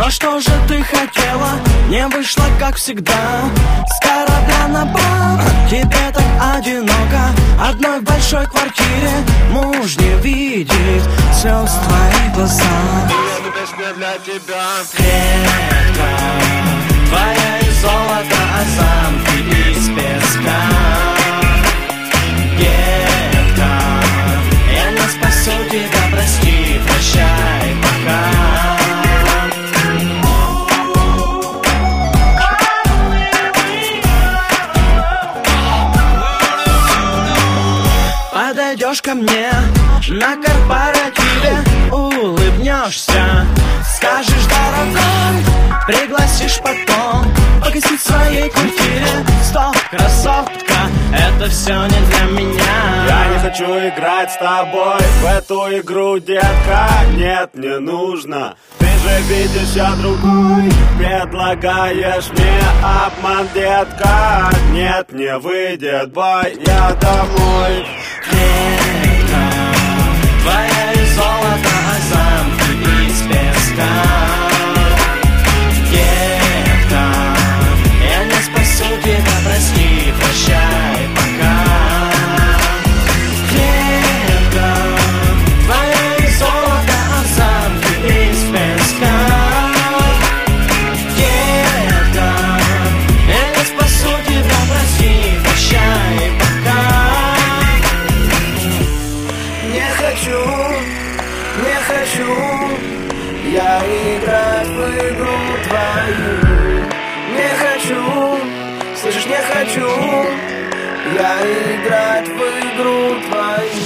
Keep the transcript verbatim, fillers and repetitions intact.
Но что же ты хотела? Не вышло, как всегда. С корабля на бал, тебе так одиноко. Одной в большой квартире муж не видит слез в твоих глазах. Эту песню для тебя. Клетка твоя из золота, а замки из песка. Детка, я не спасу тебя, прости, прощай, пока. Подойдешь ко мне на корпоративе, улыбнешься, скажешь дорогой, пригласишь потом погасить в своей квартире. Стоп, красотка, это все не для меня. Я не хочу играть с тобой в эту игру, детка. Нет, не нужно. Ты же видишь, я другой. Предлагаешь мне обман, детка. Нет, не выйдет, бой, я домой. Клетка твоя из золота, а замки из песка. Детка, я не спасу тебя, прости, прощай, пока. Клетка твоя из золота, а замки из песка. Детка, я не спасу тебя, прости, прощай, пока. Не хочу, не хочу я играть в игру твою. Не хочу, слышишь, не хочу я играть в игру твою.